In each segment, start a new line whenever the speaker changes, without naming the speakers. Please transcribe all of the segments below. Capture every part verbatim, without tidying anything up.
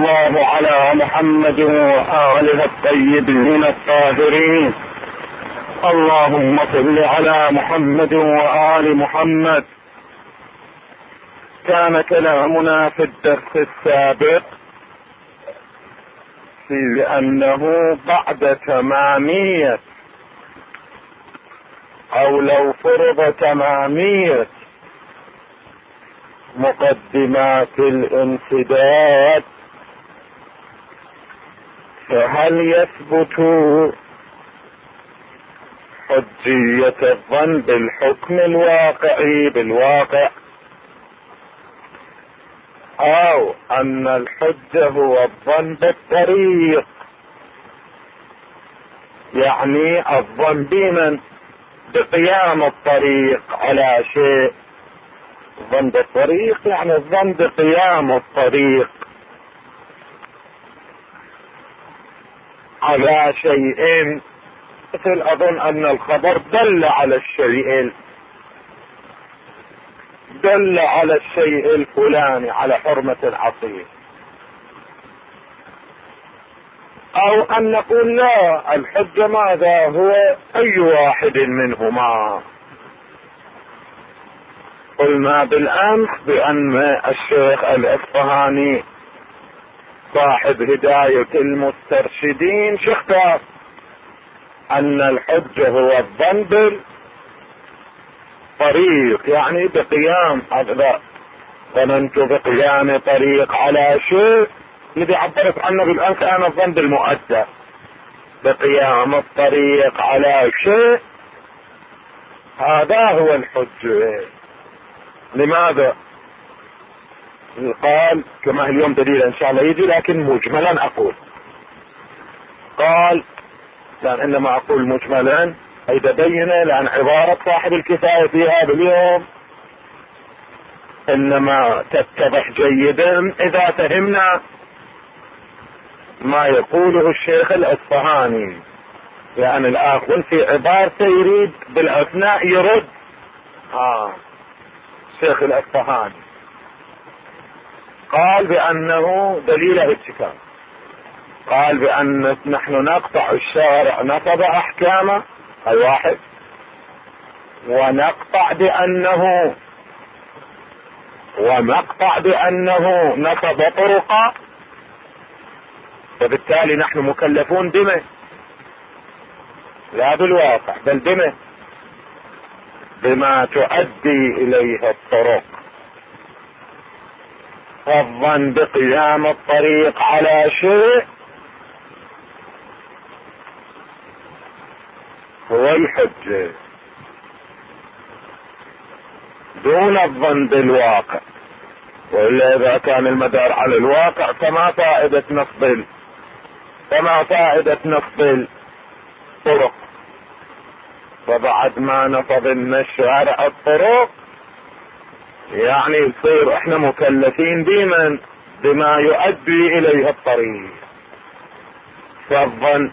الله على محمد وآله الطيبين الطاهرين. اللهم صل على محمد وآل محمد. كان كلامنا في الدرس السابق في أنه بعد تمامية أو لو فرض تمامية مقدمات الانسداد، فهل يثبت حجية الظن بالحكم الواقعي بالواقع، أو أن الحجة هو الظن بالطريق، يعني الظن بمن؟ بقيام الطريق على شيء. الظن بالطريق يعني الظن بقيام الطريق على شيء، مثل أظن أن الخبر دل على الشيء، دل على الشيء الفلاني، على حرمة العصير، أو أن نقول لا، الحجة ماذا هو؟ أي واحد منهما. قلنا بالأمس بأن الشيخ الإصفهاني صاحب هداية المسترشدين شخص أن الحجة هو الظن بالطريق، يعني بقيام هذا، ظننت بقيام طريق على شيء، الذي عبرت عنه بالأمس أنا الظن بالمؤدى، بقيام الطريق على شيء، هذا هو الحجة. لماذا؟ قال كما اليوم دليل ان شاء الله يجي، لكن مجملا اقول. قال لان انما اقول مجملا اي تبين، لان عبارة صاحب الكفاية في هذا اليوم انما تتضح جيدا اذا فهمنا ما يقوله الشيخ الاصفهاني، لان الاخر في عبارته يريد بالاثناء يرد اه الشيخ الاصفهاني. قال بأنه دليل اتكال، قال بأن نحن نقطع الشارع نصب أحكامه الواحد، ونقطع بأنه ونقطع بأنه نصب طرقا، فبالتالي نحن مكلفون بما لا بالواقع بل بما بما تؤدي إليه الطرق. فالظن بقيام الطريق على شيء هو الحجة دون الظن بالواقع، وإلا إذا كان المدار على الواقع فما فائدة نصب فما فائدة نصب الطرق، فبعد ما نصب الشارع الطرق يعني يصير احنا مكلفين بمن؟ بما يؤدي اليه الطريق. فالظن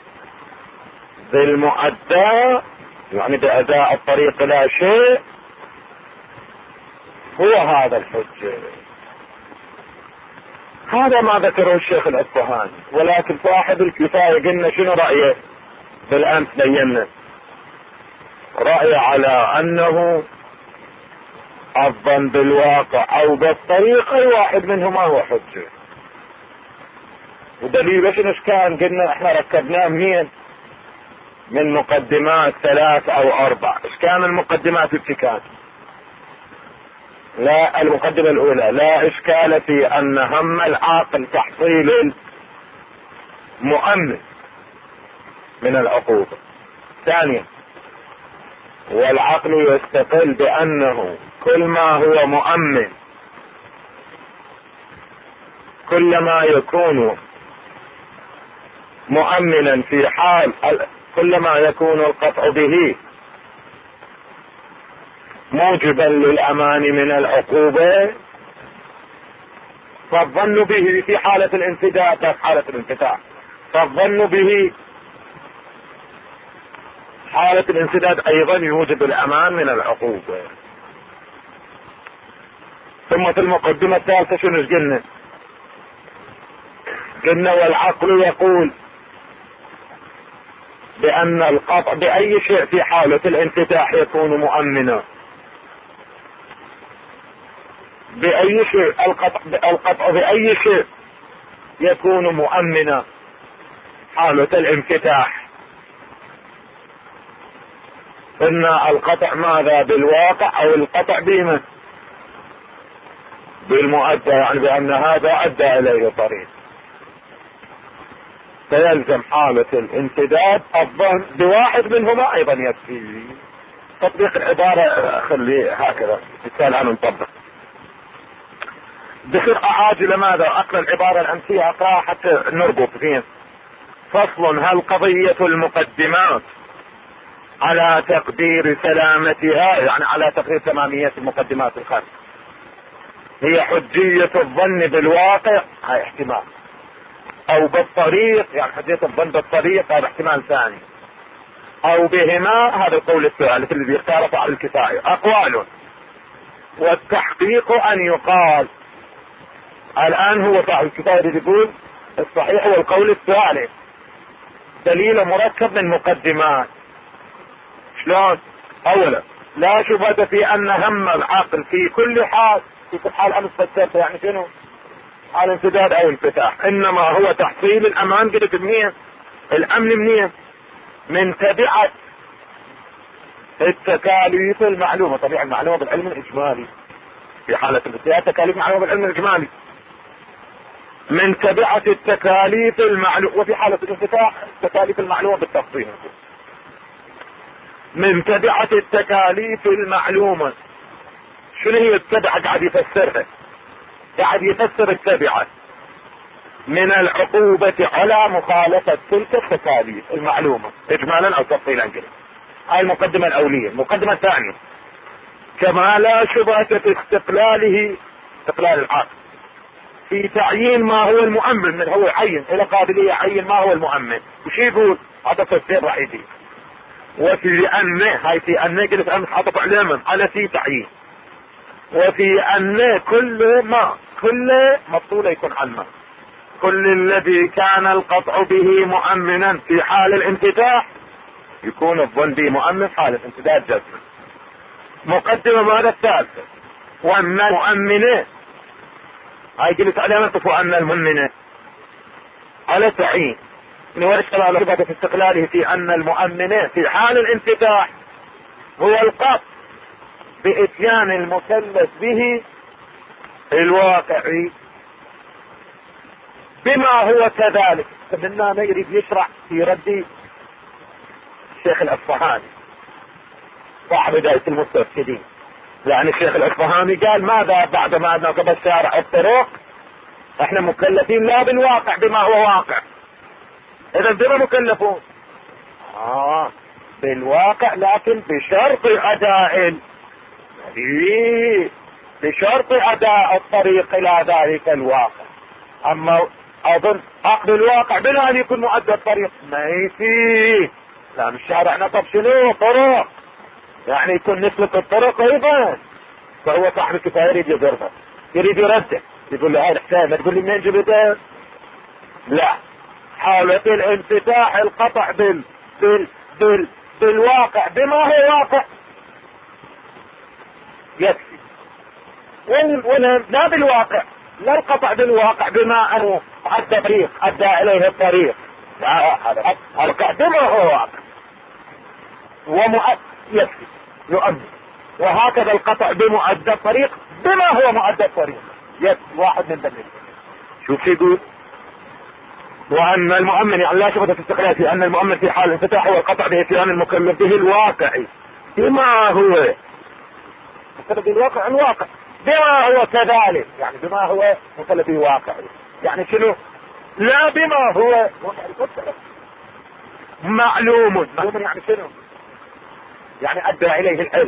بالمؤدى يعني بأداء الطريق لا شيء هو هذا الحجة. هذا ما ذكره الشيخ الأصفهاني، ولكن صاحب الكفاية قلنا شنو رأيه بالأمس؟ بينا رأي على أنه الظن بالواقع او بالطريق اي واحد منهما هو حجة. ودليل ايش كان؟ قلنا احنا ركبناه منين؟ من مقدمات ثلاث او اربع. ايش كان المقدمات التكات؟ لا، المقدمة الاولى لا اشكال في ان هم العاقل تحصيل المؤمن من العقوبة. ثانيا، والعقل يستقل بانه كل ما هو مؤمن كلما يكون مؤمنا في حال كلما يكون القطع به موجبا للأمان من العقوبة، فالظن به في حالة الانفداء في حالة الانفتاح، فالظن به حالة الانسداد ايضا يوجب الامان من العقوبة. ثم في المقدمة الثالثة شنو قلنا؟ قلنا والعقل يقول بأن القطع بأي شيء في حالة الانفتاح يكون مؤمنا، بأي شيء القطع, القطع بأي شيء يكون مؤمنا حالة الانفتاح. إن القطع ماذا؟ بالواقع أو القطع بما بالمؤدى، يعني بأن هذا أدى إليه طريق، فيلزم حالة الامتداد الظن بواحد منهما أيضا يكفي. تطبيق العبارة خليه هكذا بالتالي عنه نطبق بسرعة عاجلة. ماذا أقرأ العبارة الأمثية أقرأها حتى نربط فيه. فصل: هل قضية المقدمات على تقدير سلامتها، يعني على تقدير تمامية المقدمات الخمس، هي حجية الظن بالواقع؟ هاي احتمال. او بالطريق، يعني حجية الظن بالطريق، هذا احتمال ثاني. او بهما، هذا القول الثالث الذي اختاره فعل الكفاية. اقوال والتحقيق ان يقال. الان هو فعل الكفاية يقول الصحيح هو القول الثالث، دليل مركب من مقدمات. شلون؟ اولا لا شبهة في ان هم العقل في كل حال، في كل حال امس فسرت يعني شنو؟ حال انسداد او انفتاح، انما هو تحصيل الامان. قلت منين؟ الامن منين؟ من تبعة التكاليف المعلومة. طبيعة المعلومة بالعلم الاجمالي في حالة الانفتاح، تكاليف معلومة بالعلم الاجمالي من تبعة التكاليف المعلومة، وفي حالة الانفتاح التكاليف المعلومة بالتفصيل من تبعة التكاليف المعلومة. شنو هي التبعة؟ قاعد يفسرها، قاعد يفسر التبعة من العقوبة على مخالفة تلك التكاليف المعلومة اجمالا او تفصيلا كده. هاي المقدمة الاولية. المقدمة الثانية: كما لا شبهة في استقلاله، استقلال العقل في تعيين ما هو المؤمن، من هو يعين الى قابلية يعين ما هو المؤمن. وش يقول؟ هذا تفسير راح يجي. وفي ان، هاي في ان قلت امس حاطط علامة على في تعيين. وفي ان كل ما، كل مفصولة يكون عنه، كل الذي كان القطع به مؤمنا في حال الانفتاح يكون الظن به مؤمن حال الانسداد جزما. مقدمة ماذا الثالثة؟ وان المؤمنين، هاي قلت علامة وان المؤمنين على تعيين نورش على ربط في استقلاله في ان المؤمنين في حال الانفتاح هو القطع باتيان المكلف به الواقعي بما هو كذلك. فمنا ما يريد يشرح في رد الشيخ الاصفهاني صاحب بداية المستفسدين، يعني الشيخ الاصفهاني قال ماذا بعد ما نقب الشارع الطرق؟ احنا مكلفين لا بالواقع بما هو واقع. اذا بما مكلفون؟ اه بالواقع، لكن بشرط اداء، إيه بشرط اداء الطريق الى ذلك الواقع. اما اظن عقد الواقع بلا ان يكون مؤدى الطريق ما يفيه. لان الشارع نطب شنو؟ طرق، يعني يكون نسلك الطرق ايضا. فهو صاحب الكفاية يريد يضربه، يريد يرده، يقول له هاي الحكاية ما تقول لي منين جبتها؟ لا، حالة الانفتاح القطع بال بال بال بالواقع بما هو واقع يكفي. ولا لا بالواقع، لا القطع بالواقع بما انه ادى طريق، ادى اليه الطريق، هذا القطع بما هو واقع ومؤدى يكفي يؤدي. وهكذا القطع بمؤدى الطريق بما هو مؤدى الطريق يكفي. واحد من دليل. شوف يقول: وان المؤمن، يعني لا شبهة في استقلال في ان المؤمن في حال الانفتاح هو القطع باتيان المكلف به الواقعي بما هو مكلف به الواقع الواقع بما هو كذلك، يعني بما هو مكلف به واقعي. يعني شنو؟ لا بما هو معلوم. معلوم يعني شنو؟ يعني ادى اليه العلم،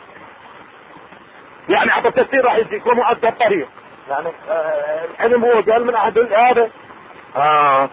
يعني عطى التفسير راح يجيك ومؤدى الطريق، يعني آه العلم هو قال من احد هذا اه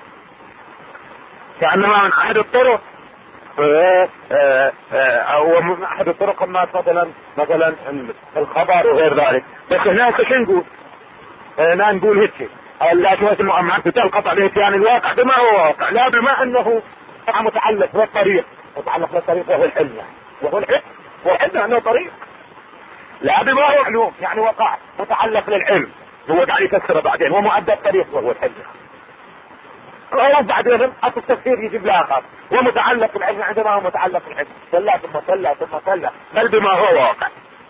كأنما من احد الطرق آه آه آه او من احد الطرق ما مثلا مثلا الخبر وغير ذلك. بس هناك شو نقول؟ هنا نقول هيك لكن المؤمن القطع بإتيان الواقع بما هو واقع، لا بما أنه متعلق بالطريق، متعلق بالطريق وهو الحلم يعني، وهو الحلم والحلم أنه طريق، لا بما هو علوم يعني وقع متعلق للعلم، هو قاعد يفسره بعدين ومؤدى الطريق وهو الحلم. هو بعدين أصل التفسير يجيب لاخر ومتعلق بالعلم عندما هو متعلق بالعلم، صلى ثم صلى ثم صلى، بل بما هو واقع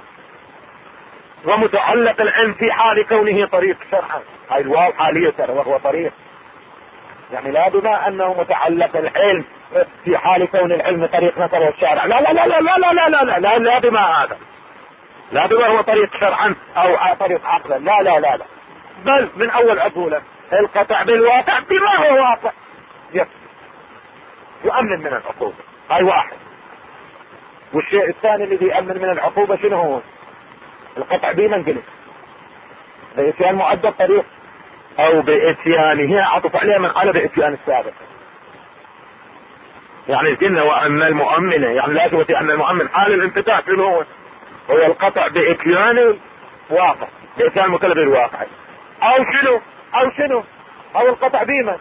ومتعلق العلم في حال كونه طريق شرعا، هاي الواو حالية وهو طريق، يعني لا بما انه متعلق العلم في حال كون العلم طريق نصره الشارع، لا لا لا لا لا لا لا لا لا لا, لا بما هذا، لا بما هو طريق شرعا او طريق عقلا، لا لا لا لا، بل من اول عقوله القطع بالواقع بما هو واقع يكفي يؤمن من العقوبة، هاي واحد. والشيء الثاني الذي يؤمن من العقوبة شنو هو؟ القطع بمنزله بإتيان مؤدى الطريق او بإتيانه عطف عليه من قال بإتيان السابق، يعني قلنا وان المؤمن يعني لا توتي ان المؤمن حال الانفتاح شنو هو؟ هو القطع بإتيان واقع، بإتيان مكلف الواقع، او شنو او شنو او القطع بما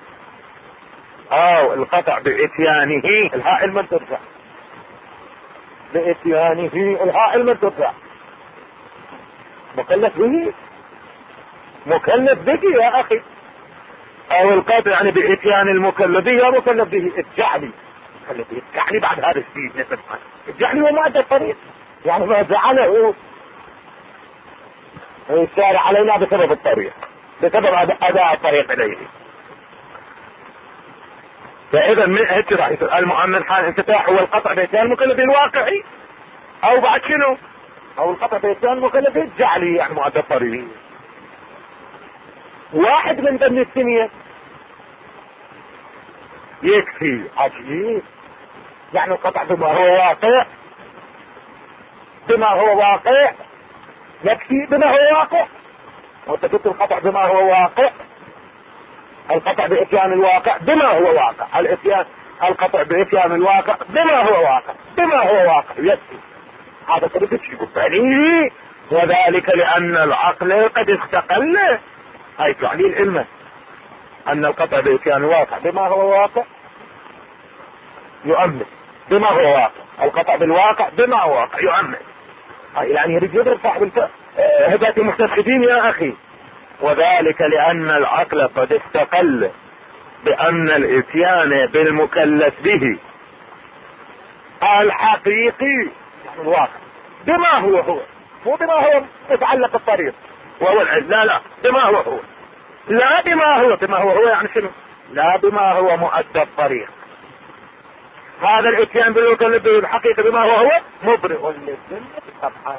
او القطع بإتيانه الهاء المن ترجع، بإتيانه الهاء المن ترجع، مكلف به مكلف به يا اخي، او القطع يعني بإتيان المكلف به مكلف به الجعلي، مكلف به الجعلي بعد هذا الشيء الجعلي هو مؤدى الطريق، يعني ما جعله الشارع علينا بسبب الطريق، بسبب اداء الطريق اليه. فاذا من هيك راح يصير المؤمن حال انفتاح هو القطع بإتيان المكلف الواقعي، او بعد شنو او القطع بإتيان المكلف الجعلي يعني مؤدى الطريق. واحد من ضمن الثنية يكفي. عجيب، يعني القطع بما هو واقع، بما هو واقع يكفي بما هو واقع، وانت قلت القطع بما هو واقع، القطع بإتيان الواقع بما هو واقع، الاتيان القطع بإتيان الواقع بما هو واقع، بما هو واقع يكفي. هذا طريق الشيء الثاني، وذلك لأن العقل قد استقل، هاي تعني العلم أن القطع بإتيان الواقع بما هو واقع يؤمن بما هو واقع، القطع بالواقع بما هو واقع يؤمن، يعني يريد يضرب صاحب هداية المستشهدين يا أخي. وذلك لأن العقل قد استقل بأن الاتيان بالمكلف به الحقيقي يعني الواقع بما هو هو، مو بما هو يتعلق الطريق وهو العلم، لا لا بما هو هو، لا بما هو بما هو هو يعني شنو؟ لا بما هو مؤدى الطريق. هذا الاتيان بالمكلف به الحقيقي بما هو هو مبرئ للذنب سبحانه.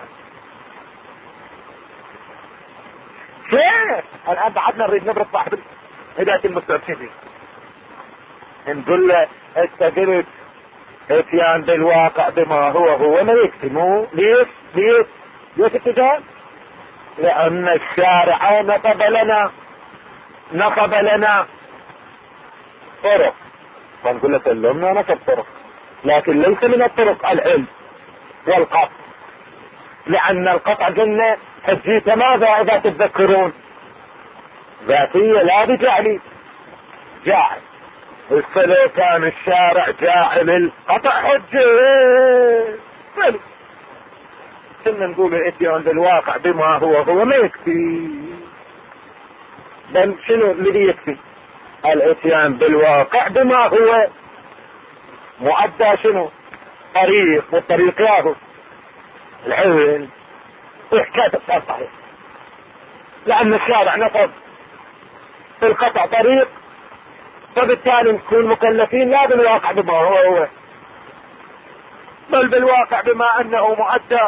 كيف الان بعدنا نريد نبرد صاحب هداية المسترشدين نقول له استقلت اتيان بالواقع بما هو هو ما يكفي، مو ليش ليش ليش اتجاه؟ لان الشارع نصب لنا نصب لنا طرق، فنقول له سلمنا نصب طرق، لكن ليس من الطرق العلم والقطع، لان القطع قلنا حجيت ماذا اذا تتذكرون؟ ذاتية لا بجعلي، جاعل الصلاة كان الشارع جاعل القطع حجة، بل كنا نقول الاتيان بالواقع بما هو هو ما يكفي، بل شنو الذي يكفي؟ الاتيان بالواقع بما هو مؤدى شنو؟ طريق، والطريق ياهو العلم وحكاية الصحيح، لأن الشارع نصب في القطع طريق، فبالتالي نكون مكلفين لا بالواقع بما هو هو بل بالواقع بما أنه مؤدى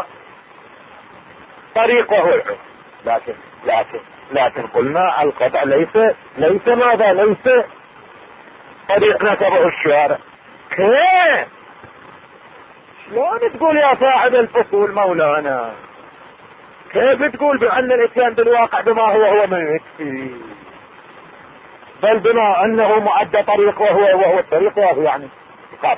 طريق وهو العلم. لكن لكن لكن قلنا القطع ليس ليس ماذا ليس طريق نصبه الشارع. كيف؟ شلون تقول يا صاحب الفصول مولانا؟ كيف تقول بأن الاتيان بالواقع بما هو هو ما يكفي، بل بما أنه مؤدى طريق وهو وهو الطريق وهو يعني قط.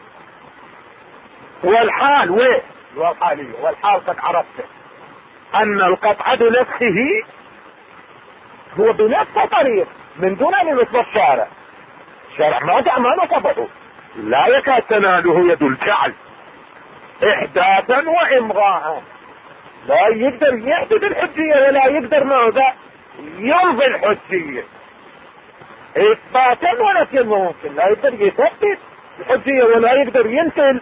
والحال وين؟ والحالية والحال قد عرفت أن القطع بنفسه هو بنفس الطريق من دون ان يمس الشارع. الشارع ما ما نصبه، لا يكاد تناله يد الفعل احداثا وامضاء. لا يقدر يحدث الحجية ولا يقدر ماذا يلغي الحجية اثباتا ونفيا. ممكن لا يقدر يثبت الحجية ولا يقدر ينفي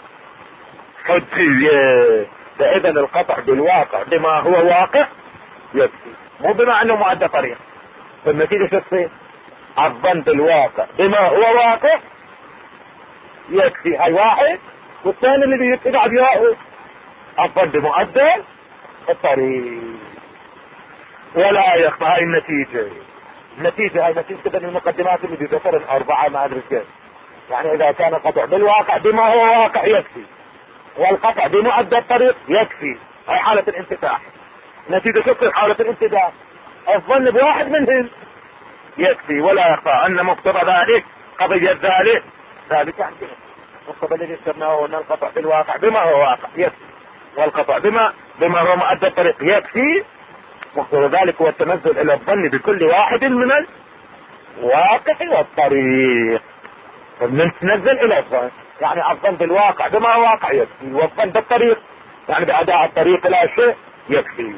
الحجية. فاذا القطع بالواقع بما هو واقع يكفي، مو بما انه معدى طريق. فالنتيجة شو تصير؟ الظن بالواقع بما هو واقع يكفي. هاي واحد. والثاني اللي بيتبع بياءه الظن بمؤدى الطريق. ولا يخفى. هاي النتيجة. النتيجة هاي نتيجة من المقدمات اللي بذكر الأربعة ما أدري كيف. يعني إذا كان القطع بالواقع بما هو واقع يكفي، والقطع بمؤدى الطريق يكفي. هاي حالة الانفتاح. نتيجة شكل حالة الانفتاح الظن بواحد منهم يكفي. ولا يخفى أن مقتضى ذلك قضية ذلك ذلك عن كده. مقتضى الذي اشترناه أن القطع بالواقع بما هو واقع يكفي، والقطع بما بما هو مؤدى الطريق يكفي. مقتضى ذلك هو التنزل إلى الظن بكل واحد من الواقع والطريق. فننزل إلى الظن يعني الظن بالواقع بما هو واقع يكفي، والظن بالطريق يعني بأداء الطريق إلى شيء يكفي.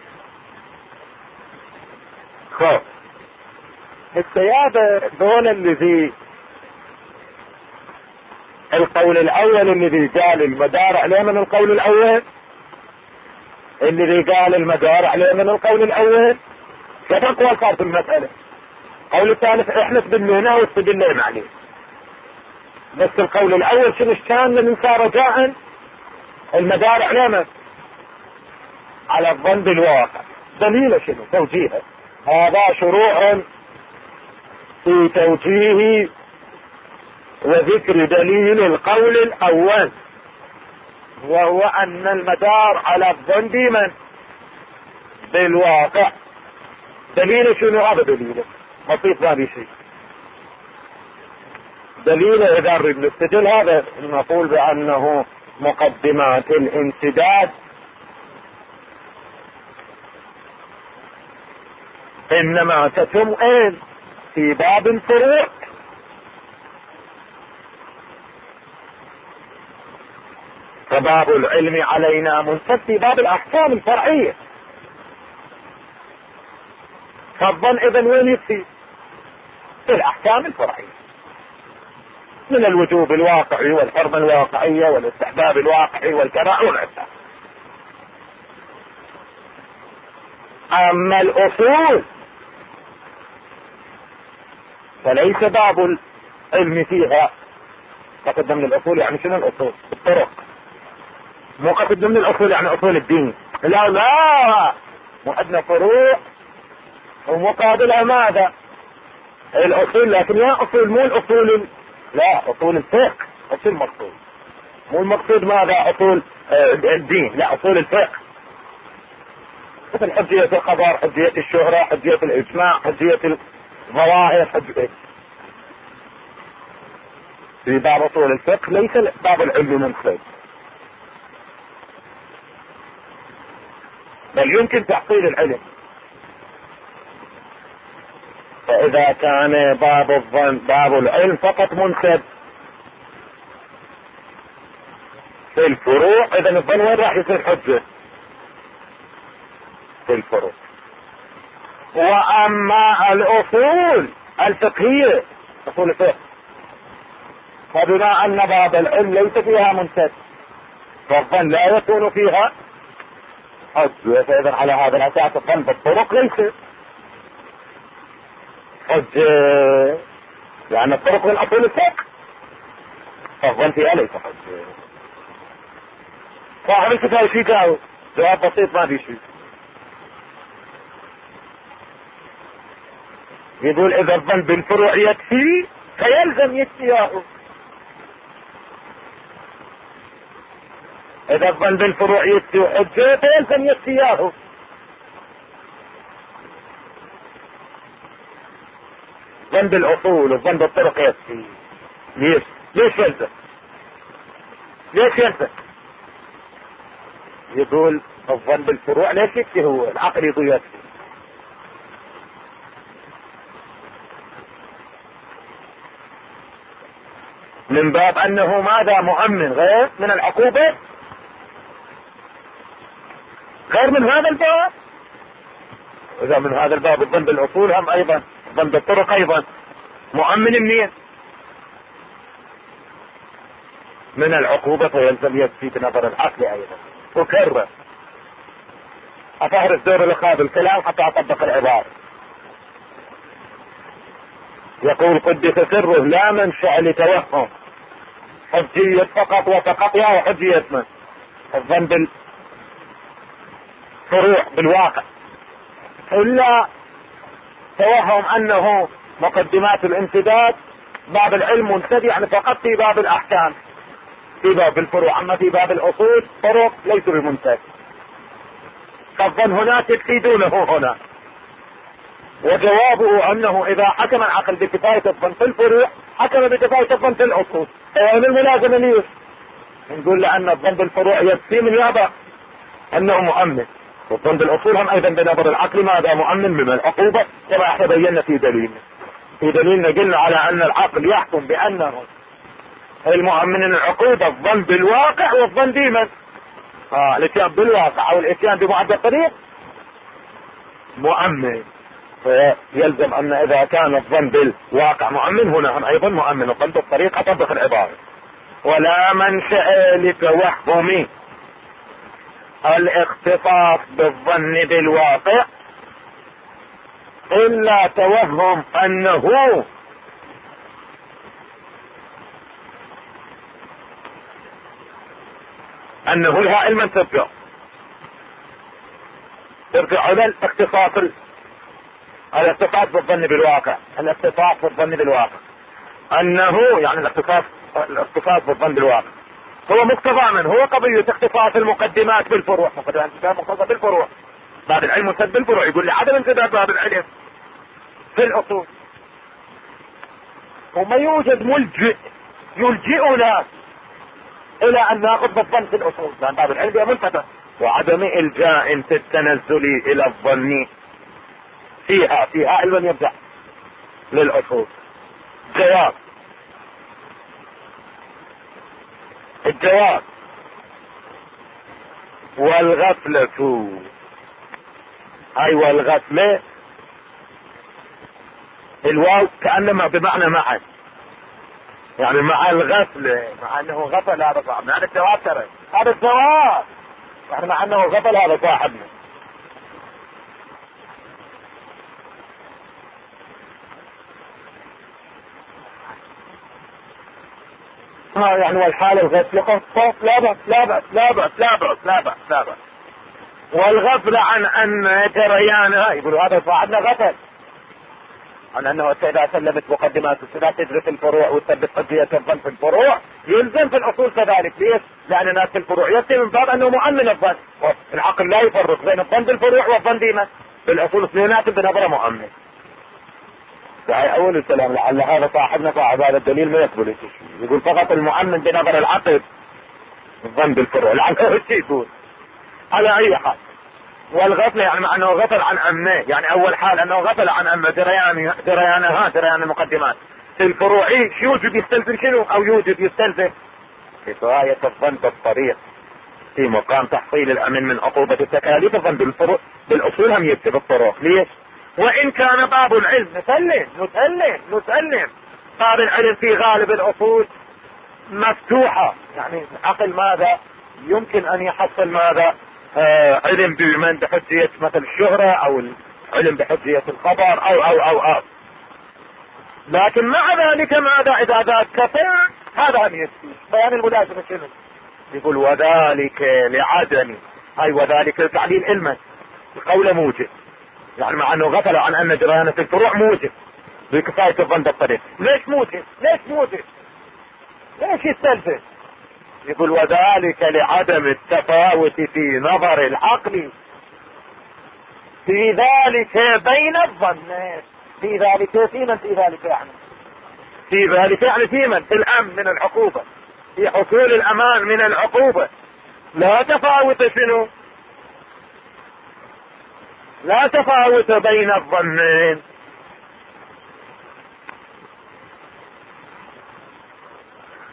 خب السيادة دون الذي القول الأول الذي قال المدار عليه من القول الأول، الذي قال المدار عليه من القول الأول كيف أقوال صار في المسألة. القول الثالث احنا استدلنا واستدلنا عليه، بس القول الأول شنو كان من صار رجاء المدار عليه من على الظن بالواقع. دليل شنو؟ توجيهه. هذا شروع في توجيه وذكر دليل القول الأول، وهو أن المدار على الظن بمن بالواقع. دليل شنو؟ هذا دليله بسيط ما بشيء. دليله إذا نريد نستدل هذا نقول بأنه مقدمات الانسداد إنما تتم إيه في باب الفروع، فباب العلم علينا منسد في باب الأحكام الفرعية. فالظن إذن وين يكفي؟ في الأحكام الفرعية من الوجوب الواقعي والحرمة الواقعية والاستحباب الواقعي والكراهة والعفة. أما الأصول فليس باب العلم فيها. قصد ضمن الأصول يعني شنو الأصول؟ الطرق. مو قصد ضمن الأصول يعني أصول الدين. لا لا، مو عندنا فروع ومقابلها ماذا؟ الأصول. لكن يا أصول مو الأصول، لا أصول الفقه. أصول المقصود مو المقصود ماذا؟ أصول الدين، لا أصول الفقه. مثل حجية الخبر، حجية الشهرة، حجية الإجماع، حجية الظواهر، حجية في باب أصول الفقه. ليس باب العلم منفذ، بل يمكن تحصيل العلم. فإذا كان باب الظن باب العلم فقط منسب في الفروع، إذا الظن وين راح يصير حجة؟ في الفروع. وأما الأصول الفقهية أصول الفقه فبما أن باب العلم ليس فيها منسب فالظن لا يكون فيها حجة. فإذا على هذا الأساس الظن بالطرق ليس حجة، لأن الطرق من أصول الفقه فالظن فيها ليس حجة. صاحب الكتاب شي جاوب جواب بسيط ما في شيء. يقول إذا الظن بالفروع يكفي فيلزم يكفيه. إذا الظن بالفروع يكفي حجة فيلزم يكفيه. ظن بالأصول والظن بالطرق يكفي. ليش؟ ليش يلزم؟ ليش يلزم؟ يقول الظن بالفروع ليش يكفي؟ هو العقل يقول يكفي. من باب انه ماذا مؤمن غير من العقوبة، غير من هذا الباب. اذا من هذا الباب الظن بالاصول هم ايضا الظن بالطرق ايضا مؤمن منين؟ من العقوبة، فيلزم يكفي بنظر العقل ايضا. وكرر افهرس دور الاخاذ الكلام حتى اطبق العبارة. يقول قدس سره لا منشأ لتوهم حجية فقط وتقطيع وحجية من الظن بالفروع بالواقع، الا توهم انه مقدمات الامتداد باب العلم منتدي، يعني فقط في باب الاحكام في باب الفروع، اما في باب الاصول طرق ليسوا بمنتج. فالظن هناك يكفي دونه هنا. وجوابه انه اذا حكم العقل بكفاية الظن في الفروع حكم بكفاية الظن في الاصول. يعني الملازمة ليش؟ نقول لان الظن بالفروع يكفي من يابا انه مؤمن، والظن بالاصول هم ايضا بنظر العقل ماذا مؤمن من العقوبة، كما احنا بينا في دليلنا. في دليلنا قلنا على ان العقل يحكم بانه المؤمن العقوبة الظن بالواقع والظن بمن؟ اه الاتيان بالواقع او الاتيان بمعدل الطريق مؤمن. فيلزم ان اذا كان الظن بالواقع مؤمن هنا هم ايضا مؤمن. الظن بالطريق اطبق العبارة. ولا منشأ لتوهم الاختصاص بالظن بالواقع الا توهم انه انه لها علما ترجع ترجع الى الاختصاص الاختصاص بالظن بالواقع. الاختصاص بالظن بالواقع انه يعني الاختصاص الاختصاص بالظن بالواقع هو مقتضى من هو قضية اختصاص المقدمات بالفروع. مقدمات مقتضى بالفروع، باب العلم منتد بالفروع. يقول لي عدم امتداد باب العلم في الاصول. وما يوجد ملجئ يلجئنا الى ان ناخذ بالظن في الاصول، لان باب العلم منتدى. وعدم الجاء في التنزل الى الظن فيها فيها علم يرجع للاصول. جواب الجواب والغفلة، اي والغفلة الواو كأنما بمعنى معا، يعني مع الغفلة، مع انه غفل هذا صاحبنا. هذا الجواب ترى هذا الجواب يعني مع انه غفل هذا صاحبنا. ها يعني والحالة الغفلة لا بأس لا بأس لا بأس لا بأس لا بأس لا بأس. والغفلة عن ان جريانها يقولوا هذا صاحبنا غفل عن انه اذا سلمت مقدمات السنة تدرس الفروع وتثبت حجية الظن في الفروع يلزم في الاصول كذلك. ليش؟ لان ناس الفروع يكفي من باب انه مؤمن الظن. العقل لا يفرق بين الظن بالفروع والظن بما في الاصول اثنينات بنظره مؤمن. هاي اول الكلام. لعل هذا صاحبنا صاحب هذا الدليل ما يقبل، يقول فقط المؤمن بنظر العقل الظن بالفروع، لعله الشيء يقول على اي حال. والغفلة يعني مع انه غفل عن امه، يعني اول حال انه غفل عن امه جريان جريانها جريان المقدمات في الفروع شو يوجد يستلزم شنو او يوجد يستلزم كفاية الظن بالطريق في مقام تحصيل الامن من عقوبة التكاليف. الظن بالفروع بالاصول هم يكتب الطرق. ليش؟ وان كان باب العلم نسلم نسلم نسلم باب العلم في غالب الاصول مفتوحة، يعني عقل ماذا يمكن ان يحصل ماذا آه علم بمن بحجية مثل الشهرة او العلم بحجية الخبر او او او او لكن مع ذلك ماذا اذا ذاك كفر هذا هم يكفي. بيان الملازمة شنو؟ يقول وذلك لعدم اي وذلك تعليل علما قول موجب، يعني مع انه غفل عن ان جريانة الفروع موجب بكفاية الظن بالطريق. ليش موجب؟ ليش موجب؟ ليش يستلزم؟ يقول وذلك لعدم التفاوت في نظر العقل في ذلك بين الظنين. في ذلك في من في ذلك يعني في ذلك يعني في من في الامن من العقوبة، في حصول الامان من العقوبة. لا تفاوت شنو؟ لا تفاوت بين الظنين.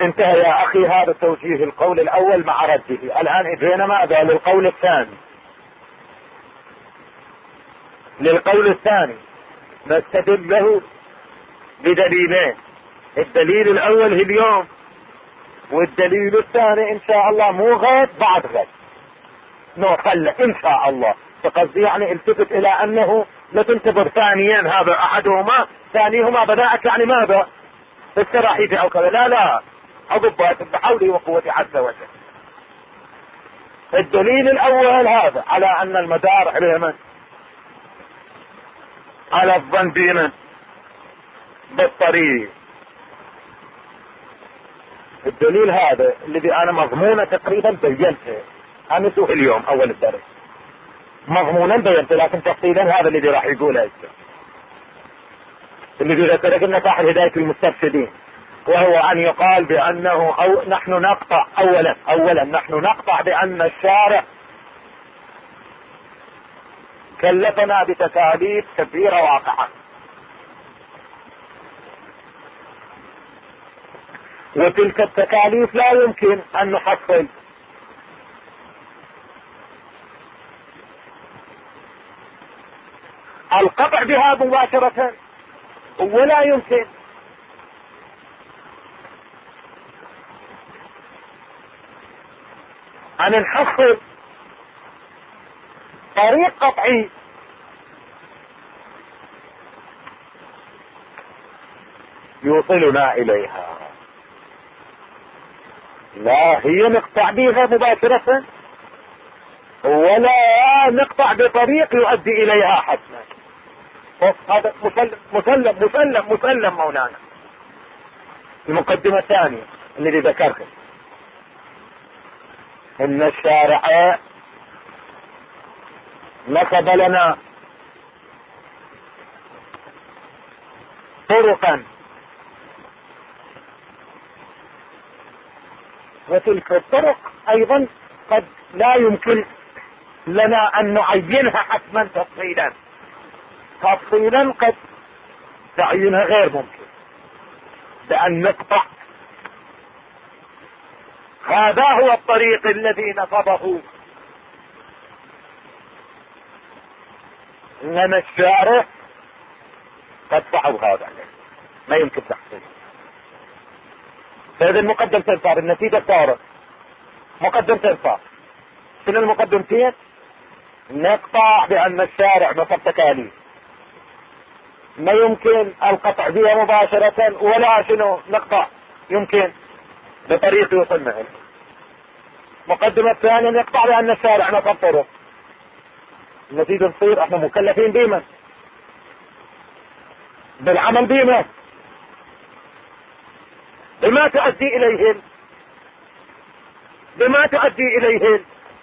انتهى يا اخي هذا توجيه القول الاول مع رده. الان اجينا ماذا؟ للقول الثاني. للقول الثاني نستدل له بدليلين، الدليل الاول هي اليوم، والدليل الثاني ان شاء الله مو غد بعد غد نوصل ان شاء الله. فقصدي يعني التفت الى انه لا تنتظر ثانيا هذا احدهما ثانيهما بدأت يعني ماذا السراحيف او كذا، لا لا اضبط بحوله وقوتي عز وجل. الدليل الاول هذا على ان المدار على من؟ على الظن بمن؟ بالطريق. الدليل هذا الذي انا مضمونه تقريبا بينته امسه اليوم اول الدرس، مضمونا بينته، لكن تفصيلا هذا الذي راح يقوله هسه الذي ذكرك النصائح هداية المسترشدين، وهو ان يقال بانه او نحن نقطع اولا اولا نحن نقطع بان الشارع كلفنا بتكاليف كثيرة واقعة، وتلك التكاليف لا يمكن ان نحصل القطع بها مباشرة، ولا يمكن ان نحصل طريق قطعي يوصلنا اليها. لا هي نقطع بها مباشرة ولا نقطع بطريق يؤدي اليها حتما. هذا مسلم مسلم مسلم مسلم مولانا. المقدمة الثانية الذي ذكرته ان الشارع نصب لنا طرقا، وتلك الطرق ايضا قد لا يمكن لنا ان نعينها حتما تفصيلا، تفصيلا قد تعيينها غير ممكن، بأن نقطع هذا هو الطريق الذي نصبه انما الشارع قد صعب هذا ما يمكن تحصيله. فإذا المقدم تنصار النتيجة صارت مقدم تنصار. شنو المقدمتين؟ نقطع بأن الشارع نصب تكاليف ما يمكن القطع بها مباشرة، ولا شنو نقطع يمكن بطريق يوصلنا إليه. مقدمة ثانية نقطع بأن الشارع نصب طرق، النتيجة نصير احنا مكلفين بما بالعمل بما بما تؤدي اليهن بما تؤدي اليهن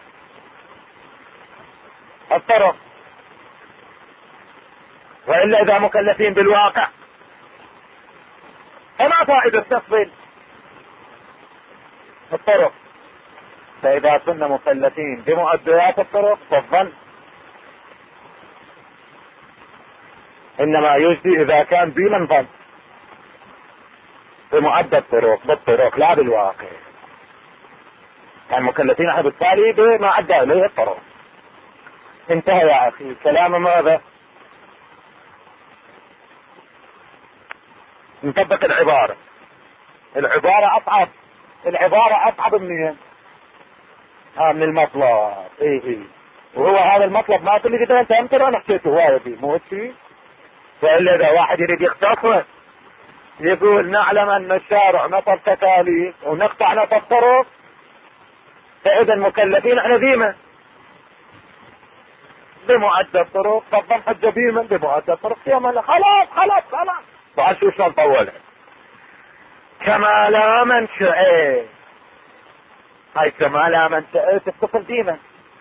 الطرق، وإلا إذا مكلفين بالواقع فما فائدة تفصيل الطرق. فإذا كنا مكلفين بمؤديات الطرق فالظن إنما يجدي إذا كان بمن ظن بمؤدى الطرق بالطرق لا بالواقع. كان مكلفين احنا بالتالي بما أدى إليه الطرق. انتهى يا أخي كلام ماذا؟ نطبق العبارة. العبارة أصعب العبارة أصعب منين؟ ها من المطلب. إيه إيه وهو هذا المطلب ما تقول لي كده أنت أمتر أنا حكيته هواية دي مو هيك. فإلا إذا واحد يريد يختصر يقول نعلم أن الشارع نصب تكاليف ونقطع نصب طرق، فإذا المكلفين احنا بيمن بمؤدى الطرق، طبعا حجة بيمن بمؤدى الطرق يوم خلاص خلاص خلاص بعد شو شلون طولها. كما لا منشأ هاي كما لا منشأ تتصل ديما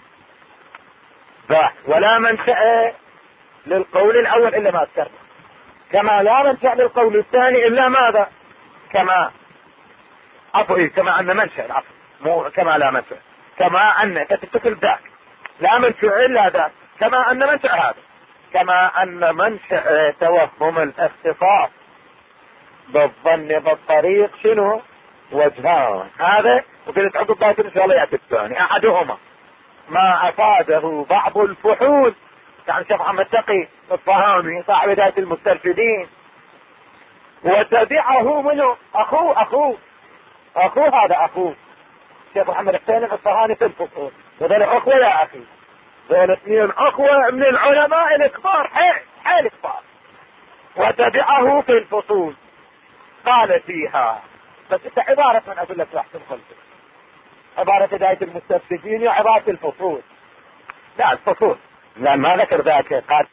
ذا ولا منشأ للقول الأول إلا ما أذكرنا، كما لا منشأ للقول الثاني إلا ماذا؟ كما عفوا كما أن منشأ العفو مو كما لا منشأ، كما أن تتصل ذاك لا منشأ إلا ذاك، كما أن منشأ هذا، كما أن منشأ توهم الاختصاص بالظن بالطريق شنو؟ وجهان. هذا وقلت عقب باكر ان شاء الله ياتي الثاني. احدهما ما افاده بعض الفحول، يعني الشيخ محمد تقي الصهامي صاحب بداية المسترشدين، وتبعه منه اخوه اخوه اخوه هذا اخوه الشيخ محمد حسين الصهامي في الفصول. وذول اخوه يا اخي، ذول اثنين اخوه من العلماء الكبار، حيل حيل كبار. وتبعه في الفصول قال فيها، بس انت عبارة من اقول لك راح تدخل عبارة بداية المسترشدين وعبارة الفصول. لا الفصول لا ما ذكر ذاك. قال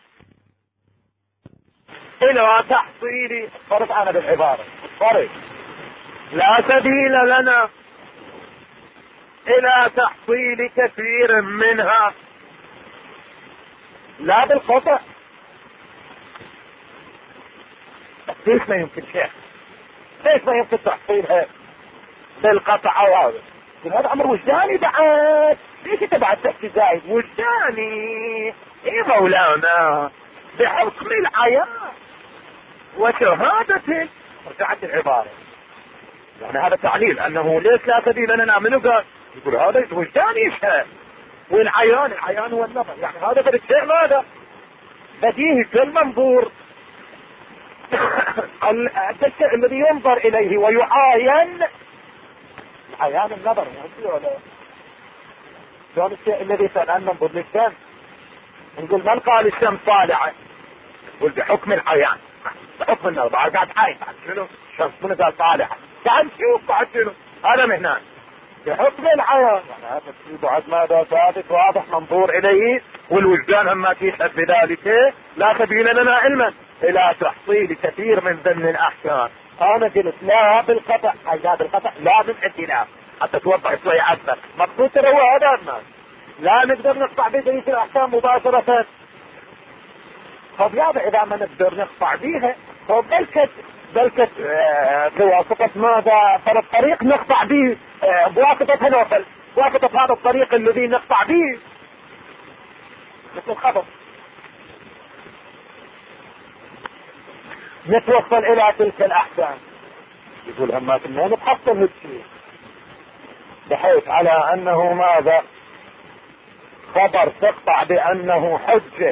الى تحصيل، فرض انا بالعبارة فرض لا سبيل لنا الى تحصيل كثير منها، لا بالقطع. ليش ما يمكن شيء؟ ليش ما يمكن تحصيلها بالقطع او هذا؟ هذا امر وجداني بعد. ليش انت بعد تحكي زايد وجداني؟ ايه مولانا بحكم العيان وشهادة. رجعت العبارة يعني هذا تعليل انه ليش لا سبيل لنا منه. قال يقول هذا وجداني يشهد، والعيان العيان هو النظر، يعني هذا في الشيء ماذا بديهي في المنظور. الشيء الذي ينظر اليه ويعاين عيان النظر. شلون الشيء الذي الان ننظر للشمس نقول من قال الشمس طالعه؟ يقول بحكم العيان بحكم النظر. بعد قاعد عاين بعد شنو الشمس من قال طالعه؟ قاعد نشوف بعد شنو هذا من هناك بحكم العيان. يعني هذا الشيء بعد ماذا ثابت واضح منظور اليه، والوجدان هم يشهد بذلك. لا سبيل لنا علما الى تحصيل كثير من ضمن الاحكام. انا قلت لا بالقطع، لا بالقطع لا بالاتلاف حتى توضح شوي اكثر. مقصود ترى هو هذا الناس لا نقدر نقطع بقية الاحكام مباشرة. طب يا اذا ما نقدر نقطع بيها طب بلكت بلكت آه بواسطة ماذا؟ فرق طريق نقطع به آه بواسطة هنوفل، بواسطة هذا الطريق الذي نقطع به مثل الخبر نتوصل الى تلك الاحكام. يقول هم كنا نتحصل هالشيء بحيث على انه ماذا؟ خبر تقطع بانه حجة،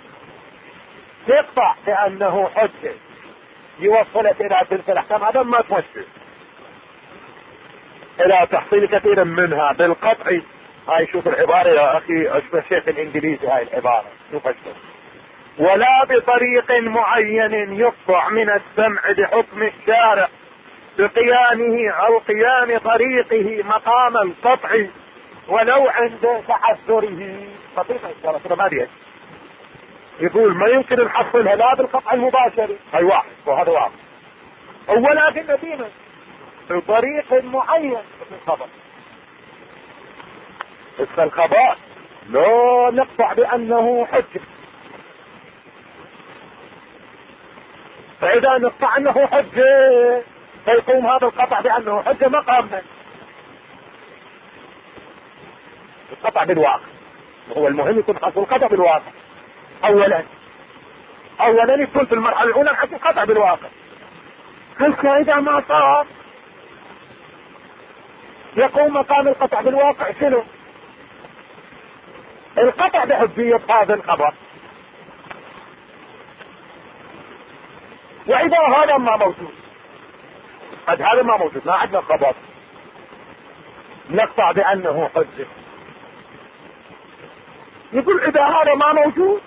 تقطع بانه حجة يوصلك الى تلك الاحكام. هذا ما تمشي الى تحصيل كثير منها بالقطع. هاي شوف العبارة يا اخي اشبه الشيخ الانجليزي هاي العبارة شوف اشبه. ولا بطريق معين يقطع من السمع بحكم الشارع بقيامه او قيام طريقه مقام القطع ولو عند تعذره. طريقة الشارع ما بيت يقول ما يمكن نحصلها لا بالقطع المباشر. هاي واحد وهذا واحد. اولا في المدينة بطريق معين في الخبر اسم الخبر لا نقطع بانه حجة. فاذا نقطع انه حجة فيقوم هذا القطع بانه حجة مقامنا. القطع بالواقع هو المهم يكون حصل القطع بالواقع. اولا اولا يكون في المرحلة الاولى حصل القطع بالواقع. هل اذا ما صار يقوم مقام القطع بالواقع شنو؟ القطع بحجية هذا الخبر. واذا هذا ما موجود قد هذا ما موجود ما عندنا خبر نقطع بانه حجة. يقول اذا هذا ما موجود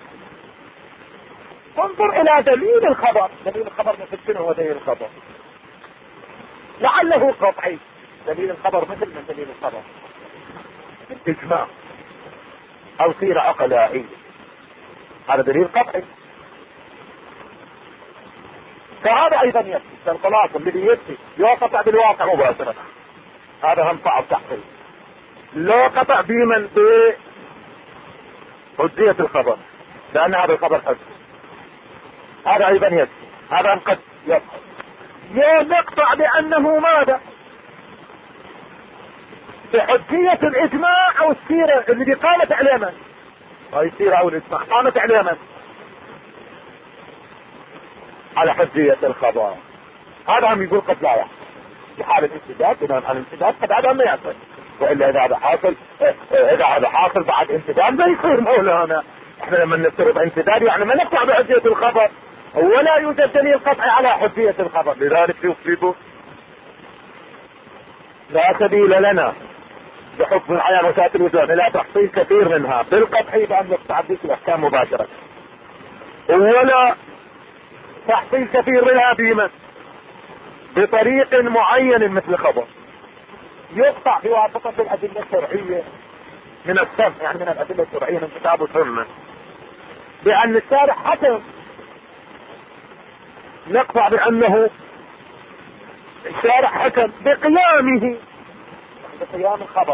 انظر الى دليل الخبر. دليل الخبر مثل شنو هو دليل الخبر؟ لعله قطعي. دليل الخبر مثل من دليل الخبر اجماع او سيرة عقلائية. هذا دليل قطعي. فهذا ايضا يكفي الخلاصة الذي يكفي يقطع بالواقع مباشرة. هذا هم صعب تحصيل. لا قطع بمن بحجية الخبر لان هذا الخبر حجة. هذا ايضا يكفي. هذا قد يكفي. لا نقطع بانه ماذا؟ بحجية الاجماع او السيرة اللي قامت عليها. هاي السيرة او الاجماع قامت عليها على حجية الخبر. هذا هم يقول قد لا يحصل. في حال الانسداد بناء على الانسداد قد عدم ما يحصل، والا اذا هذا حاصل اذا هذا حاصل بعد انسداد ما يصير مولانا. احنا لما نفترض انسداد يعني ما نقطع بحجية الخبر، ولا يوجد دليل قطعي على حجية الخبر، لذلك يفيد لا سبيل لنا بحكم العيان وسائل الوجود الى تحصيل كثير منها بالقطعي بان نقطع به الاحكام مباشرة، ولا تحصيل كثير منها بمن بطريق معين مثل خبر يقطع بواسطة الادلة الشرعية من السمع، يعني من الادلة الشرعية من كتاب السنة، بان الشارع حكم نقطع بانه الشارع حكم بقيامه بقيام الخبر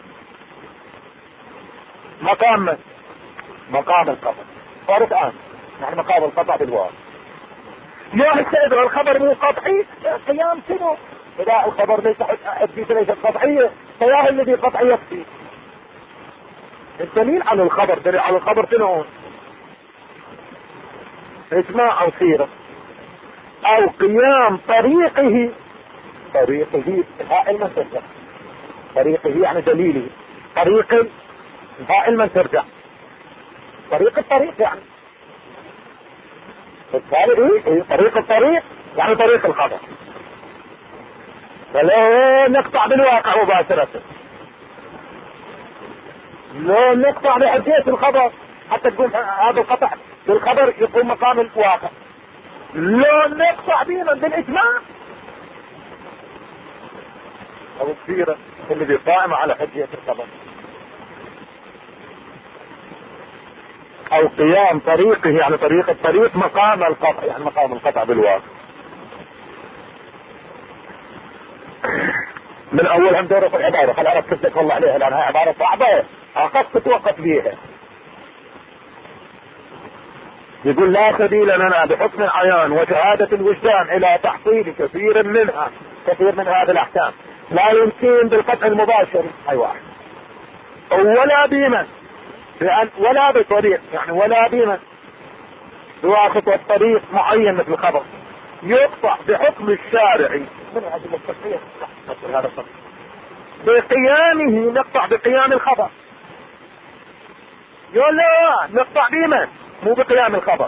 مقام من؟ مقام الخبر. صار الان نحن مقام القطع بالواقع. يا السيد الخبر مو قطعي، قيام شنو؟ اذا الخبر ليس حجيته ليست قطعيه فيا الذي قطعي يكفي. الدليل على الخبر دليل على الخبر شنو؟ اجماع او سيره او قيام طريقه طريقه انهاء المنترجع، طريقه يعني دليله، طريق انهاء المنترجع، طريق الطريق يعني بالتالي طريق الطريق يعني طريق الخبر، فلا نقطع بالواقع مباشرة، لا نقطع بحجية الخبر حتى تكون هذا القطع بالخبر يكون مقام الواقع، لا نقطع بينا بالاجماع او السيرة اللي قائمة على حجية الخبر او قيام طريقه يعني طريق الطريق مقام القطع يعني مقام القطع بالواقع. من اول هم دورة العبارة خل انا اكتب والله عليها لانها عبارة صعبة اخذت تتوقف بيها. يقول لا سبيل لنا بحكم العيان وشهادة الوجدان الى تحصيل كثير منها كثير من هذه الاحكام لا يمكن بالقطع المباشر اي واحد ولا بمن بأن ولا بطريق يعني ولا بمن بواسطة طريق معين مثل الخبر يقطع بحكم الشارعي من هذه التصريح هذا الصريح بقيامه نقطع بقيام الخبر، يقول لا نقطع بمن مو بقيام الخبر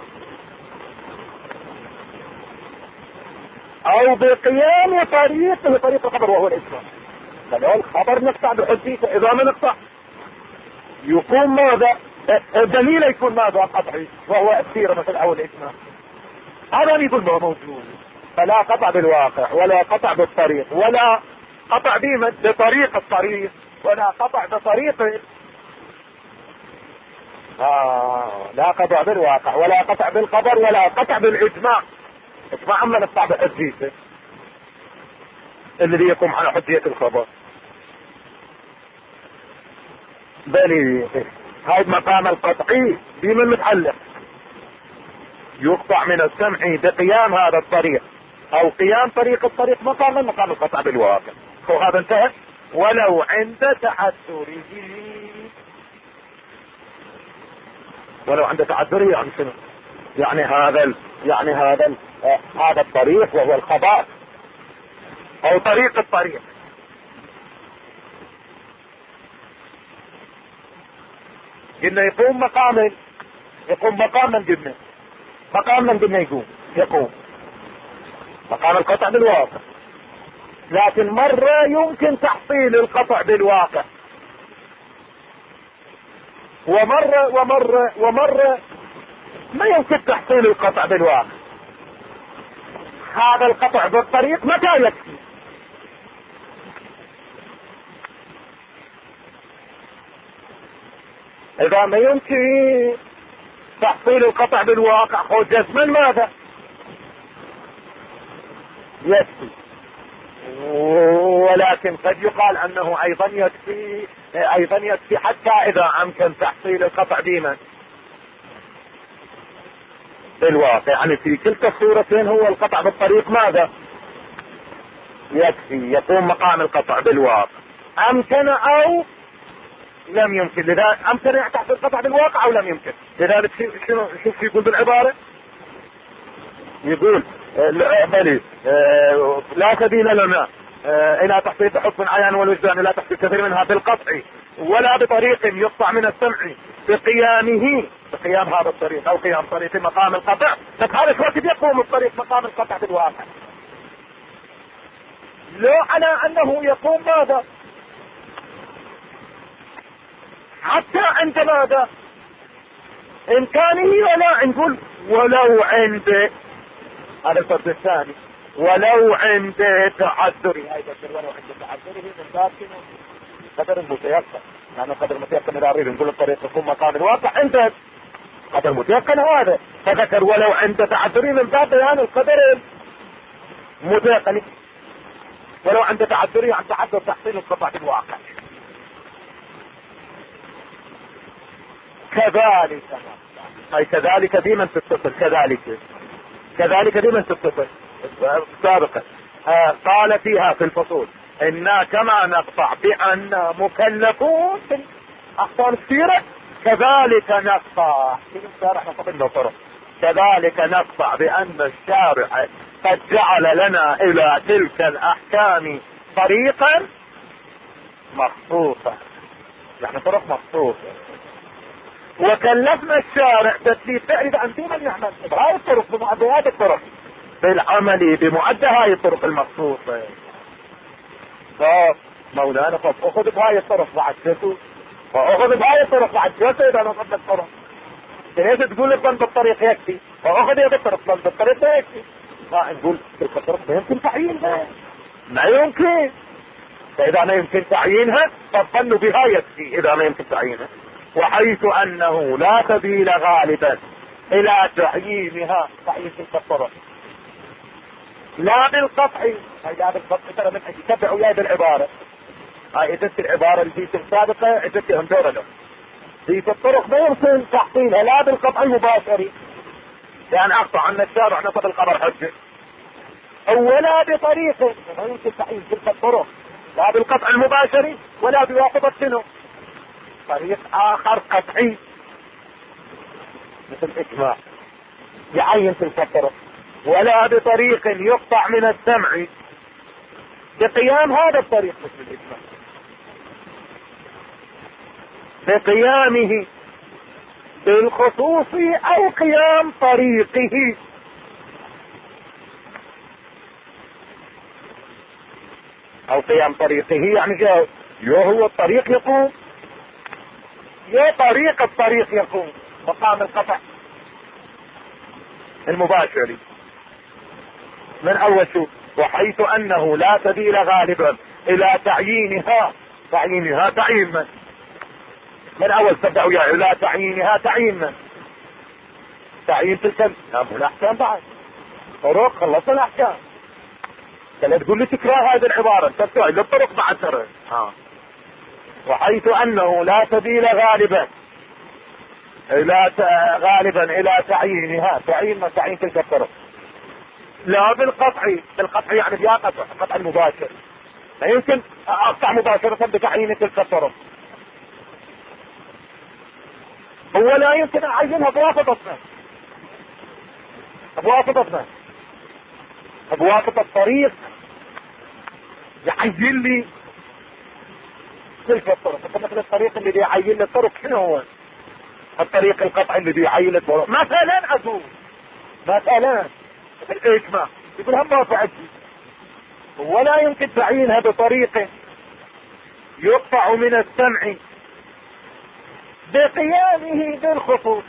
او بقيام طريقه طريق الخبر وهو الاسلام، فلو الخبر نقطع بحجيته اذا ما نقطع يكون ماذا الدليل يكون ماذا قطعي وهو السيرة مثل او الاسلام، هذا يقول ما موجود، فلا قطع بالواقع ولا قطع بالطريق ولا قطع بمن بطريق الطريق ولا قطع بطريق آه لا قطع بالواقع ولا قطع بالخبر ولا قطع بالاجماع. اجماع اما نقطع بحجيته الذي يقوم على حجية الخبر بل هاي مقام القطعي بمن متعلق يقطع من السمع بقيام هذا الطريق او قيام طريق الطريق مقام من مقام القطع بالواقع، وهذا انتهى ولو عند تعذره ولو عند تعذره يعني شنو؟ يعني هذا ال... يعني هذا ال... آه هذا الطريق وهو الخبر او طريق الطريق قلنا يقوم مقام يقوم مقام من قلنا مقام من قلنا يقوم يقوم مقام القطع بالواقع، لكن مرة يمكن تحصيل القطع بالواقع ومرة ومرة ومرة ما يمكن تحصيل القطع بالواقع. هذا القطع بالطريق متى يكفي؟ اذا ما يمكن تحصيل القطع بالواقع هو جزما ماذا يكفي، ولكن قد يقال انه ايضا يكفي ايضا يكفي حتى اذا امكن تحصيل القطع بمن بالواقع، يعني في كلتا الصورتين هو القطع بالطريق ماذا يكفي يقوم مقام القطع بالواقع امكن او لم يمكن. لذلك امكن يحصل القطع بالواقع او لم يمكن. لذلك شنو شوف يقول بالعبارة يقول بلي لا سبيل لنا آه الى تحصيل بحكم العيان والوجدان الى تحصيل كثير منها بالقطع، ولا بطريق يقطع من السمع بقيامه، بقيام هذا الطريق او قيام طريق مقام القطع. لك هذا شو وقت يقوم الطريق مقام القطع بالواقع؟ لو على انه يقوم ماذا؟ حتى عند ماذا؟ امكانه ولا نقول ولو عند، هذا الفرد الثاني، ولو عند تعذري، هاي بس ولو عند تعذري من باب قدر المتيقن، يعني قدر المتيقن اذا اريد نقول الطريق يكون مقام الواقع عند قدر المتيقن هذا، فذكر ولو عند تعذري من باب بيان القدر المتيقن، ولو عند تعذري عن تعذر تحصيل القطع بالواقع. كذلك اي كذلك ديما تتصل، كذلك كذلك ديما تتصل سابقا. آه قال فيها في الفصول إنا كما نقطع بأن مكلفون في أحكام كثيرة كذلك نقطع في الشارع نقطع طرق، كذلك نقطع بأن الشارع قد جعل لنا إلى تلك الأحكام طريقا مخصوصا، يعني طرق مخصوصة، وكلفنا الشارع تكليف تعرف عن دون من يعمل هاي الطرق بمعديات الطرق بالعمل بمعدى هاي الطرق المخصوصة. مولانا طب اخذ بهاي الطرق بعد جسو، واخذ بهاي الطرق بعد جسو اذا انا اخذ الطرق، ليش تقول لك ضل بالطريق يكفي واخذ يا بالطرق ضل بالطريق يكفي؟ لا نقول تلك الطرق ما يمكن تعيينها، ما يمكن، فاذا ما يمكن تعيينها فالظن بها يكفي اذا ما يمكن تعيينها. وحيث انه لا سبيل غالبا الى تعيينها، تعيين تلك الطرق لا بالقطع، هاي لا بالقطع ترى من يتبع وياي بالعبارة، هاي اجت العبارة اللي في السابقة اجت هم دورة في الطرق ما يمكن تحصيلها لا بالقطع المباشري، لان اقطع عن الشارع نصب الخبر حجة، ولا بطريق ما يمكن تعيين تلك الطرق لا بالقطع المباشري ولا بواسطة شنو؟ طريق اخر قطعي مثل الاجماع يعين تلك الطرق، ولا بطريق يقطع من السمع بقيام هذا الطريق مثل الاجماع، بقيامه بالخصوص او قيام طريقه، او قيام طريقه يعني جاء يو هو الطريق يقوم يا طريق الطريق يقوم مقام القطع المباشري. من اول شو وحيث انه لا سبيل غالبا الى تعيينها، تعيينها تعيين من من اول تبدأ يعني لا تعيينها تعيين من تعيين تلك الاحكام بعد طرق خلصنا الاحكام، لا تقول لي تكرار هذه العبارة تبدأ للطرق بعد ترى ها. وحيث انه لا سبيل غالبا الى غالبا الى تعيينها، تعيين ما تعيين تلك الطرق لا بالقطع، بالقطع يعني بيا قطع قطع المباشر، لا يمكن اقطع مباشرة بتعيين تلك الطرق، هو لا يمكن اعينها بواسطتنا بواسطتنا بواسطة الطريق يعين لي تلك الطرق، مثل الطريق اللي بيعين لي الطرق شنو هو؟ الطريق القطعي اللي بيعين لي الطرق مثلا اقول مثلا الاجماع يقول هم ما فعلت، ولا يمكن تعيينها بطريق يقطع من السمع بقيامه بالخصوص،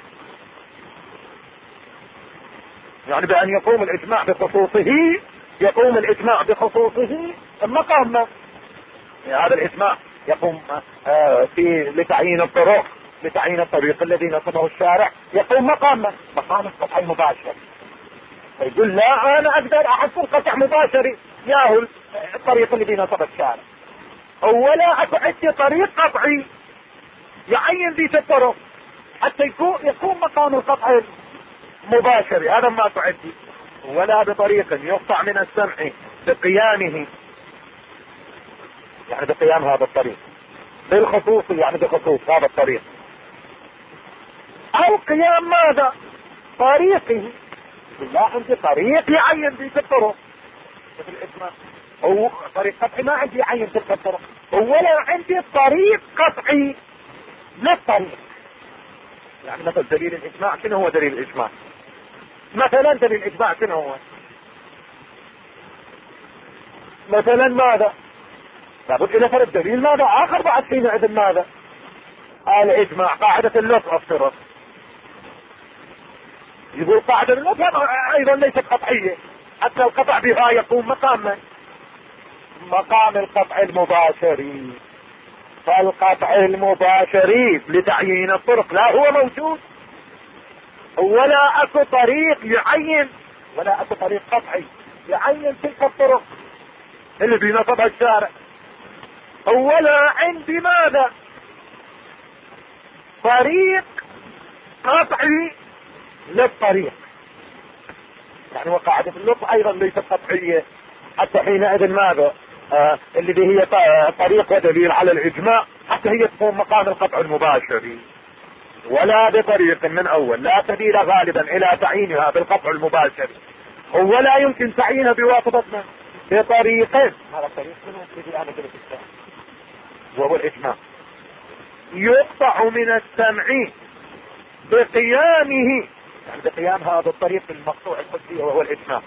يعني بأن يقوم الإجماع بخصوصه، يقوم الإجماع بخصوصه المقام يعني هذا الإجماع يقوم آه في لتعيين الطرق، لتعيين الطريق الذي نصبه الشارع يقوم مقام مقام القطع المباشر، فيقول لا أنا أقدر أحصل قطع مباشري ياهو الطريق الذي نصب الشارع، ولا أكو عندي طريق قطعي يعين ذي الطرق حتى يكون يكون مقام القطع مباشري، هذا ما تعدي، ولا بطريق يقطع من السمع بقيامه يعني بقيام هذا الطريق بالخصوص يعني بخصوص هذا الطريق، او قيام ماذا؟ طريقه، لا عندي طريق يعين ذي الطرق مثل الإجماع
هو طريق قطعي ما عندي عين تلك الطرق، ولا عندي طريق قطعي للطريق. يعني مثل دليل الاجماع، شنو هو دليل الاجماع؟ مثلا دليل الاجماع شنو هو؟ مثلا ماذا؟ لابد الى فرد دليل ماذا اخر بعد حينئذ ماذا؟ الاجماع قاعدة اللطف افترض، يقول قاعدة اللطف ايضا ليست قطعية، حتى القطع بها يقوم مقام مقام القطع المباشري. فالقطع المباشري لتعيين الطرق لا هو موجود، ولا اكو طريق يعين، ولا اكو طريق قطعي يعين تلك الطرق اللي بنصبها الشارع، ولا عندي ماذا؟ طريق قطعي للطريق. يعني وقاعدة اللطف ايضا ليست قطعية، حتى حينئذ ماذا؟ آه اللي هي طريق ودليل على الاجماع، حتى هي تقوم مقام القطع المباشري. ولا بطريق من اول لا سبيل غالبا الى تعيينها بالقطع المباشر، ولا يمكن تعيينها بواسطتنا بطريق، هذا الطريق وهو الاجماع، يقطع من السمع بقيامه، يعني بقيام هذا الطريق المقطوع القدسي وهو الاجماع،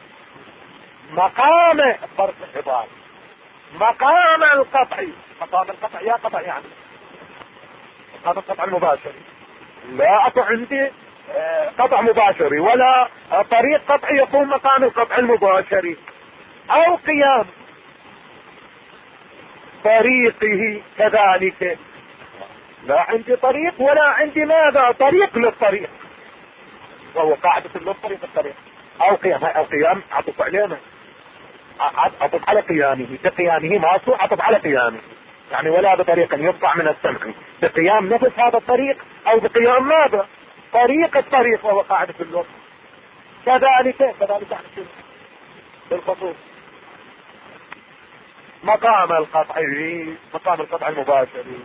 مقام الطرف العباري، مقام القطع، مقام القطع يا قطع يعني مقام القطع المباشري. لا اكو عندي قطع مباشري ولا طريق قطعي يقوم مقام القطع المباشري، او قيام طريقه كذلك. لا عندي طريق ولا عندي ماذا؟ طريق للطريق، وهو قاعدة اللطف طريق الطريق، او قيام، او قيام عطف علينا، عطف على قيامه، بقيامه ماسوع عطف على قيامه، يعني ولا بطريق يقطع من السمع بقيام نفس هذا الطريق، او بقيام ماذا؟ طريق الطريق، وهو قاعدة اللطف. كذلك كذلك يعني بالخصوص مقام القطع، مقام القطع المباشر،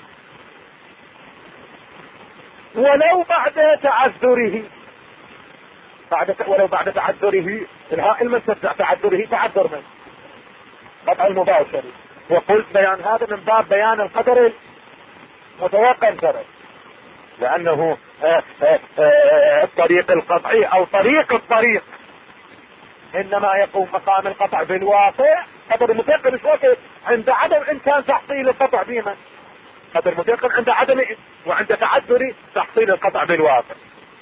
ولو بعد تعذره، بعد ولو بعد تعذره الهاء المستدع تعذره، تعذر من قطع المباشر. وقلت بيان هذا من باب بيان القدر المتوقع الفرد، لانه آآ آآ الطريق القطعي او طريق الطريق انما يقوم مقام القطع بالواقع قدر المتيقن، مش وقت عند عدم امكان تحصيل القطع بما قدر المتيقن عند عدم وعند تعذر تحصيل القطع بالواقع.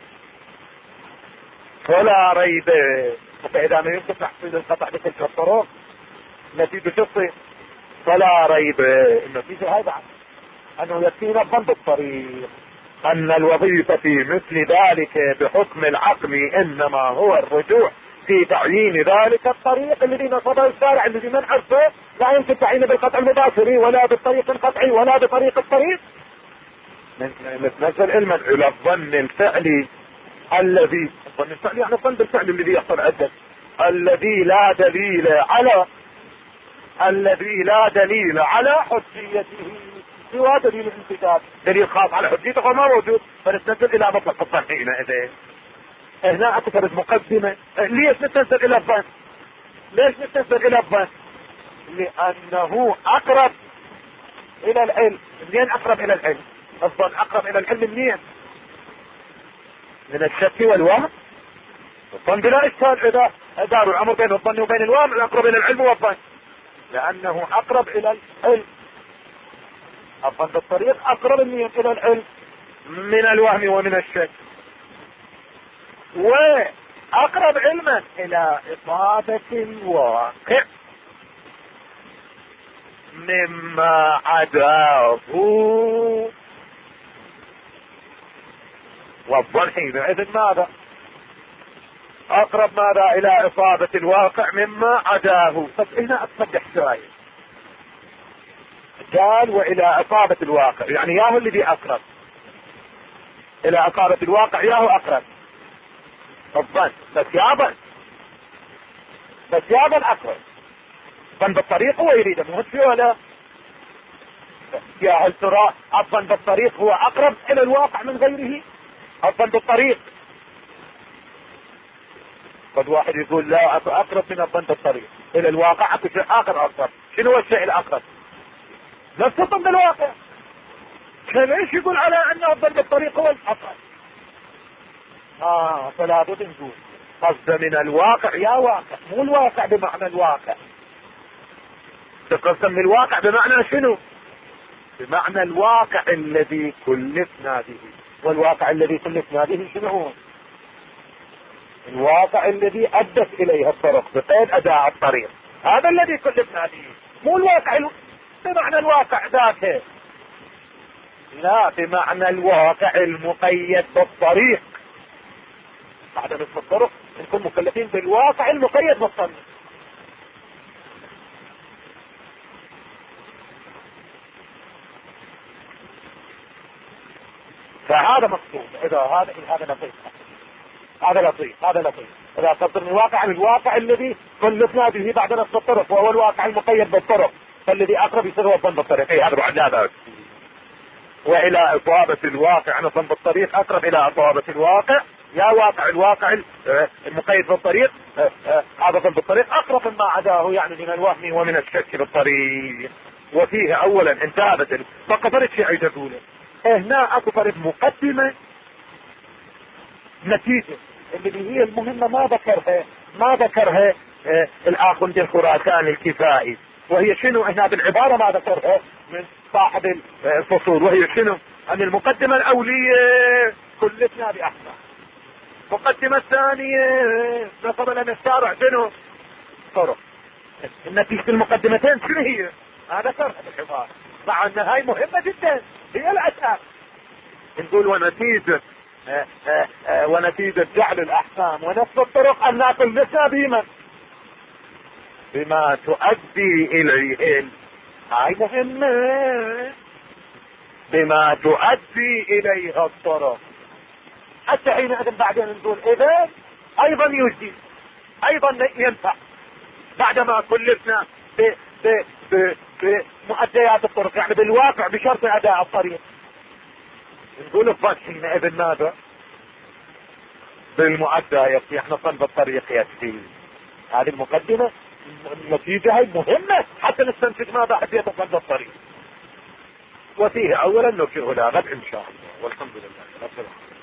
ولا ريب، فاذا ما يمكن تحصيل القطع بتلك الطرق نتيجة تصير، فلا ريب النتيجة هذا انه يكفينا الظن بالطريق ان الوظيفة في مثل ذلك بحكم العقل انما هو الرجوع في تعيين ذلك الطريق الذي نصبه الشارع الذي من عرفه لا يمكن تعيينه بالقطع المباشري ولا بالطريق القطعي ولا بطريق الطريق. نتنزل علما الى الظن الفعلي الذي الظن الفعلي يعني الظن بالفعل الذي يحصل عدة، الذي لا دليل على الذي لا دليل على حجيته سوى دليل الانتداب، دليل خاص على حجيته وما موجود، فنتنزل الى مطلق الظن. حينئذ هنا اعتبرت مقدمة. ليش نتنزل الى الظن؟ ليش نتنزل الى الظن؟ لانه اقرب الى العلم. منين اقرب الى العلم؟ الظن اقرب الى العلم منين؟ من الشك والوهم. الظن بلا اشكال اذا دار الامر بين الظن وبين الوهم اقرب الى العلم والظن، لانه اقرب الى العلم. الظن بالطريق اقرب منين الى العلم؟ من الوهم ومن الشك، واقرب علما الى اصابة الواقع مما عداه. والظن حينئذ ماذا؟ اقرب ماذا؟ الى اصابة الواقع مما عداه. طب هنا اتصدح شوية، قال والى اصابة الواقع، يعني ياهو الذي اقرب الى اصابة الواقع، ياهو اقرب الظن، بس يابا بس يابا الاقرب الظن بالطريق هو يريد مو ولا يا هل ترى الظن بالطريق هو اقرب الى الواقع من غيره؟ الظن بالطريق قد واحد يقول لا اقرب من الظن بالطريق، الى الواقع اكو شيء اخر اقرب. شنو هو الشيء الاقرب؟ نفس الظن بالواقع. ليش يقول على ان الظن بالطريق هو الاقرب؟ اه فلا بد نقول قصد من الواقع يا واقع، مو الواقع بمعنى الواقع. تقسم الواقع بمعنى شنو؟ بمعنى الواقع الذي كلفنا به. والواقع الذي كلفنا به شنو هو؟ الواقع الذي ادت اليه الطرق بقيد اداء الطريق، هذا الذي كلفنا به، مو الواقع الو... بمعنى الواقع ذاته، لا بمعنى الواقع المقيد بالطريق. بعد نصف الطرق نكون مكلفين بالواقع المقيد بالطريق. فهذا مقصود. اذا هذا هذا لطيف، هذا لطيف هذا لطيف اذا قصدنا الواقع الواقع الذي كلفنا به بعد نصف الطرق، وهو الواقع المقيد بالطرق، فالذي اقرب يصير هو الظن بالطريق. اي هذا بعد هذا. والى اصابة الواقع نظن بالطريق اقرب الى اصابة الواقع. يا واقع الواقع المقيد بالطريق هذا ظن بالطريق اقرب مما عداه، يعني من الوهم ومن الشك بالطريق. وفيه اولا انتهبت فقط فرق شيء عايز اقوله هنا، اكو فرق مقدمة نتيجة اللي هي المهمة ما ذكرها ما ذكرها اه الاخوندي الخراساني الكفائي، وهي شنو؟ هنا بالعبارة ما ذكرها من صاحب الفصول، وهي شنو؟ ان المقدمة الاولية كلفنا باحسن، المقدمة الثانية نصب لنا الشارع شنو؟ طرق. النتيجة المقدمتين شنو هي؟ هذا ذكرها بالعبارة، مع ان هاي مهمة جدا هي الاساس. نقول ونتيجة آه آه آه ونتيجة جعل الاحكام ونفس الطرق ان ناكل نسا بما بما تؤدي اليه، هاي مهمة، بما تؤدي اليها الطرق. حتى حينئذ بعدين نقول اذا ايضا يجدي ايضا ينفع بعدما كلفنا ب ب ب بمؤديات الطرق، يعني بالواقع بشرط اداء الطريق. نقول الظن حينئذ ماذا؟ بالمؤدى يكفي، احنا ظن بالطريق يكفي. هذه المقدمة النتيجة هي مهمة حتى نستنتج ماذا حتى يتظن بالطريق. وفيه اولا نرجع الى غد ان شاء الله، والحمد لله.